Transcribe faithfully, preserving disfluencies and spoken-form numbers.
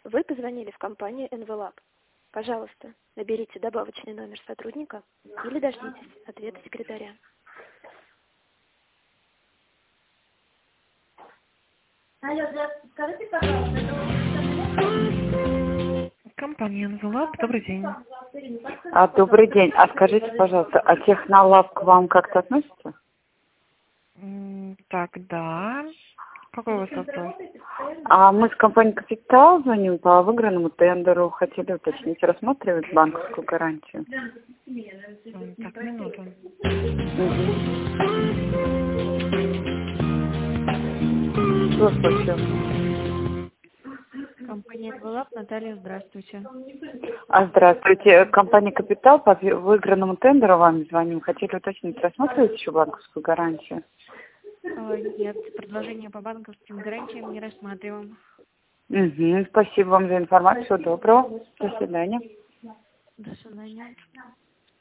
Вы позвонили в компанию эн вэ лаб. Пожалуйста, наберите добавочный номер сотрудника или дождитесь ответа секретаря. Алло, здравствуйте, скажите, пожалуйста, это Компания эн вэ лаб, добрый день. А, добрый день. А скажите, пожалуйста, а Технолаб к вам как-то относится? М, Так, да. Какой у вас вопрос? А мы с компанией «Капитал» звоним по выигранному тендеру. Хотели уточнить, рассматривать банковскую гарантию. М, Так, минуту. Угу. Что случилось? Компания эн вэ лаб, Наталья, здравствуйте. А, здравствуйте. Компания «Капитал» по выигранному тендеру вам звоним. Хотели уточнить, рассматривать еще банковскую гарантию? А, Нет, предложение по банковским гарантиям не рассматриваем. Угу. Спасибо вам за информацию. Всего доброго. До свидания. До свидания.